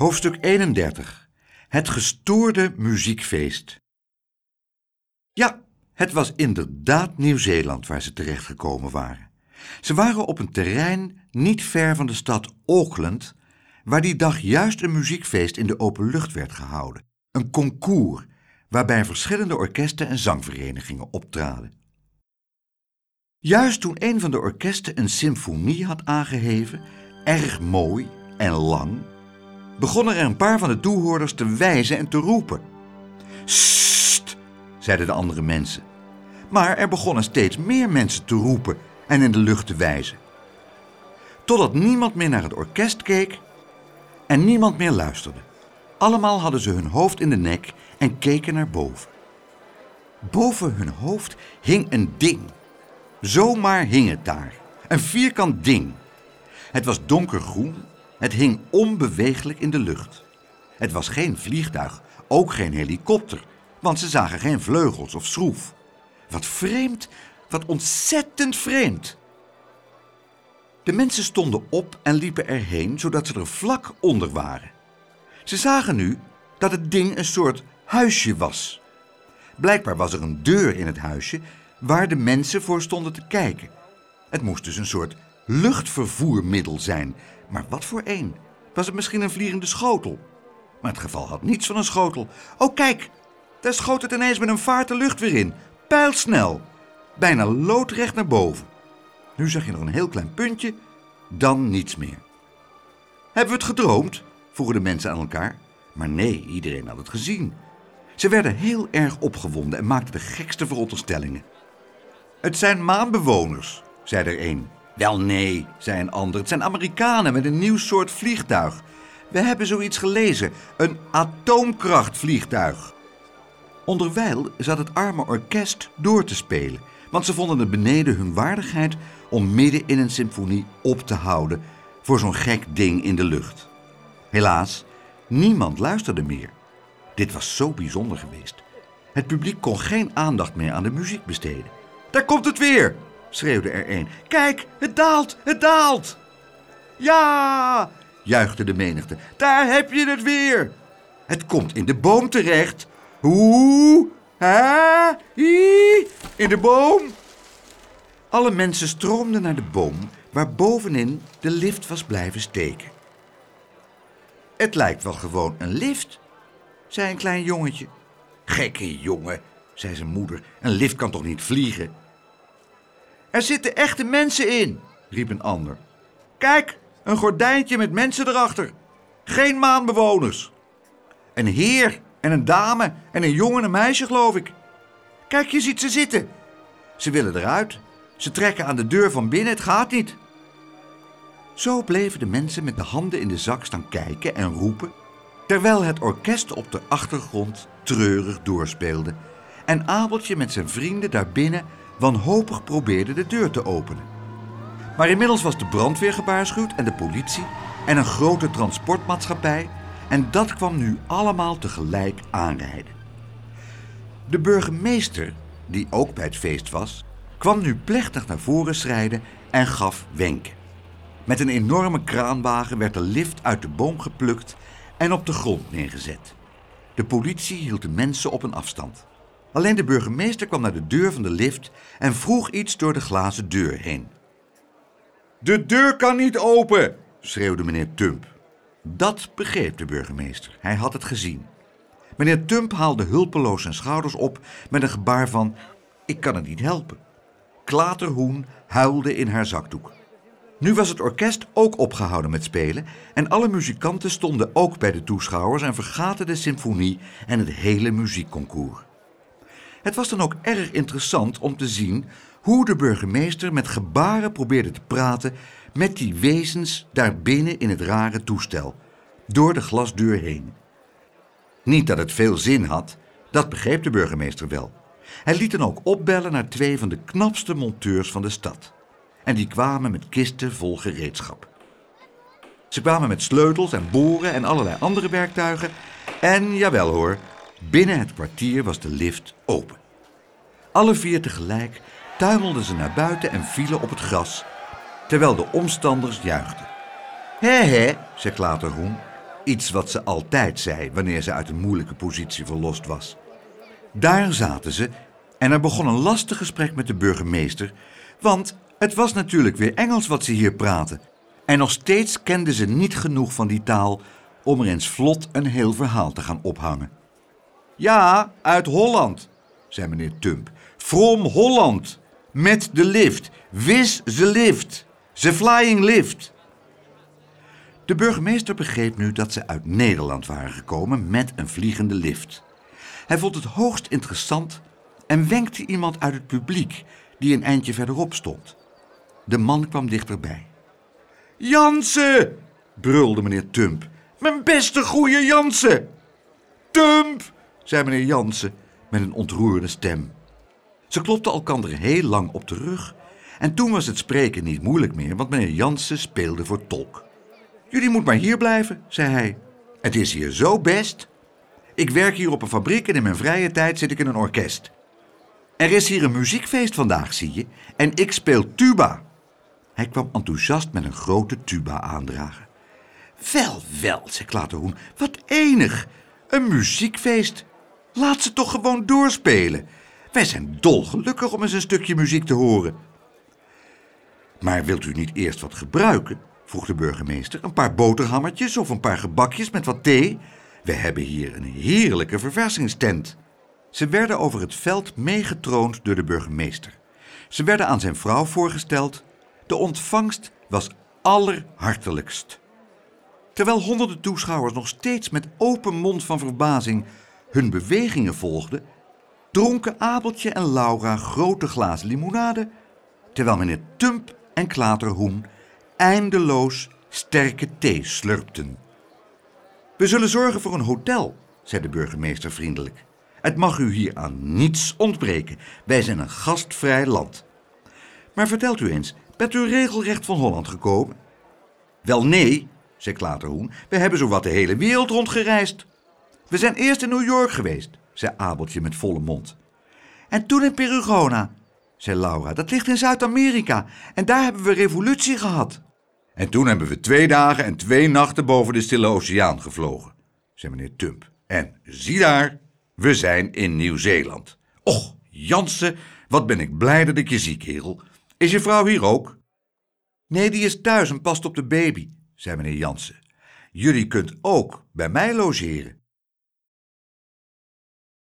Hoofdstuk 31. Het gestoorde muziekfeest. Ja, het was inderdaad Nieuw-Zeeland waar ze terechtgekomen waren. Ze waren op een terrein niet ver van de stad Auckland, waar die dag juist een muziekfeest in de open lucht werd gehouden. Een concours, waarbij verschillende orkesten en zangverenigingen optraden. Juist toen een van de orkesten een symfonie had aangeheven, erg mooi en lang, begonnen er een paar van de toehoorders te wijzen en te roepen. Sst, zeiden de andere mensen. Maar er begonnen steeds meer mensen te roepen en in de lucht te wijzen. Totdat niemand meer naar het orkest keek en niemand meer luisterde. Allemaal hadden ze hun hoofd in de nek en keken naar boven. Boven hun hoofd hing een ding. Zomaar hing het daar. Een vierkant ding. Het was donkergroen. Het hing onbeweeglijk in de lucht. Het was geen vliegtuig, ook geen helikopter, want ze zagen geen vleugels of schroef. Wat vreemd, wat ontzettend vreemd. De mensen stonden op en liepen erheen, zodat ze er vlak onder waren. Ze zagen nu dat het ding een soort huisje was. Blijkbaar was er een deur in het huisje waar de mensen voor stonden te kijken. Het moest dus een soort luchtvervoermiddel zijn. Maar wat voor een? Was het misschien een vliegende schotel? Maar het geval had niets van een schotel. Oh, kijk, daar schoot het ineens met een vaart de lucht weer in. Pijlsnel. Bijna loodrecht naar boven. Nu zag je nog een heel klein puntje, dan niets meer. Hebben we het gedroomd? Vroegen de mensen aan elkaar. Maar nee, iedereen had het gezien. Ze werden heel erg opgewonden en maakten de gekste veronderstellingen. Het zijn maanbewoners, zei er een. Wel nee, zei een ander, het zijn Amerikanen met een nieuw soort vliegtuig. We hebben zoiets gelezen, een atoomkrachtvliegtuig. Onderwijl zat het arme orkest door te spelen, want ze vonden het beneden hun waardigheid om midden in een symfonie op te houden voor zo'n gek ding in de lucht. Helaas, niemand luisterde meer. Dit was zo bijzonder geweest. Het publiek kon geen aandacht meer aan de muziek besteden. Daar komt het weer, schreeuwde er een. Kijk, het daalt, het daalt. Ja, juichte de menigte. Daar heb je het weer. Het komt in de boom terecht. Hoe? Hè? Ie? In de boom? Alle mensen stroomden naar de boom waar bovenin de lift was blijven steken. Het lijkt wel gewoon een lift, zei een klein jongetje. Gekke jongen, zei zijn moeder. Een lift kan toch niet vliegen? Er zitten echte mensen in, riep een ander. Kijk, een gordijntje met mensen erachter. Geen maanbewoners. Een heer en een dame en een jongen en een meisje, geloof ik. Kijk, je ziet ze zitten. Ze willen eruit. Ze trekken aan de deur van binnen, het gaat niet. Zo bleven de mensen met de handen in de zak staan kijken en roepen, terwijl het orkest op de achtergrond treurig doorspeelde en Abeltje met zijn vrienden daarbinnen wanhopig probeerde de deur te openen. Maar inmiddels was de brandweer gewaarschuwd en de politie en een grote transportmaatschappij en dat kwam nu allemaal tegelijk aanrijden. De burgemeester, die ook bij het feest was, kwam nu plechtig naar voren schrijden en gaf wenken. Met een enorme kraanwagen werd de lift uit de boom geplukt en op de grond neergezet. De politie hield de mensen op een afstand. Alleen de burgemeester kwam naar de deur van de lift en vroeg iets door de glazen deur heen. De deur kan niet open, schreeuwde meneer Tump. Dat begreep de burgemeester. Hij had het gezien. Meneer Tump haalde hulpeloos zijn schouders op met een gebaar van: ik kan het niet helpen. Klaterhoen huilde in haar zakdoek. Nu was het orkest ook opgehouden met spelen en alle muzikanten stonden ook bij de toeschouwers en vergaten de symfonie en het hele muziekconcours. Het was dan ook erg interessant om te zien hoe de burgemeester met gebaren probeerde te praten met die wezens daarbinnen in het rare toestel, door de glasdeur heen. Niet dat het veel zin had, dat begreep de burgemeester wel. Hij liet dan ook opbellen naar 2 van de knapste monteurs van de stad. En die kwamen met kisten vol gereedschap. Ze kwamen met sleutels en boren en allerlei andere werktuigen. En jawel hoor, binnen het kwartier was de lift open. Alle 4 tegelijk tuimelden ze naar buiten en vielen op het gras, terwijl de omstanders juichten. Hé, zei Klaterhoen, Iets wat ze altijd zei wanneer ze uit een moeilijke positie verlost was. Daar zaten ze en er begon een lastig gesprek met de burgemeester, want het was natuurlijk weer Engels wat ze hier praten. En nog steeds kenden ze niet genoeg van die taal om er eens vlot een heel verhaal te gaan ophangen. Ja, uit Holland, zei meneer Tump. From Holland. Met de lift. Wis ze lift. Ze flying lift. De burgemeester begreep nu dat ze uit Nederland waren gekomen met een vliegende lift. Hij vond het hoogst interessant en wenkte iemand uit het publiek die een eindje verderop stond. De man kwam dichterbij. Jansen, brulde meneer Tump. Mijn beste goeie Jansen. Tump, zei meneer Jansen met een ontroerde stem. Ze klopten elkander heel lang op de rug en toen was het spreken niet moeilijk meer, want meneer Jansen speelde voor tolk. Jullie moet maar hier blijven, zei hij. Het is hier zo best. Ik werk hier op een fabriek en in mijn vrije tijd zit ik in een orkest. Er is hier een muziekfeest vandaag, zie je, en ik speel tuba. Hij kwam enthousiast met een grote tuba aandragen. Wel, zei Klaterhoen, wat enig. Een muziekfeest. Laat ze toch gewoon doorspelen. Wij zijn dolgelukkig om eens een stukje muziek te horen. Maar wilt u niet eerst wat gebruiken? Vroeg de burgemeester. Een paar boterhammetjes of een paar gebakjes met wat thee? We hebben hier een heerlijke verversingstent. Ze werden over het veld meegetroond door de burgemeester. Ze werden aan zijn vrouw voorgesteld. De ontvangst was allerhartelijkst. Terwijl honderden toeschouwers nog steeds met open mond van verbazing hun bewegingen volgden, dronken Abeltje en Laura grote glazen limonade, terwijl meneer Tump en Klaterhoen eindeloos sterke thee slurpten. We zullen zorgen voor een hotel, zei de burgemeester vriendelijk. Het mag u hier aan niets ontbreken. Wij zijn een gastvrij land. Maar vertelt u eens, bent u regelrecht van Holland gekomen? Wel nee, zei Klaterhoen, we hebben zowat de hele wereld rondgereisd. We zijn eerst in New York geweest, zei Abeltje met volle mond. En toen in Perugona, zei Laura, dat ligt in Zuid-Amerika en daar hebben we revolutie gehad. En toen hebben we 2 dagen en 2 nachten boven de Stille Oceaan gevlogen, zei meneer Tump. En zie daar, we zijn in Nieuw-Zeeland. Och, Jansen, wat ben ik blij dat ik je zie, kerel. Is je vrouw hier ook? Nee, die is thuis en past op de baby, zei meneer Jansen. Jullie kunt ook bij mij logeren.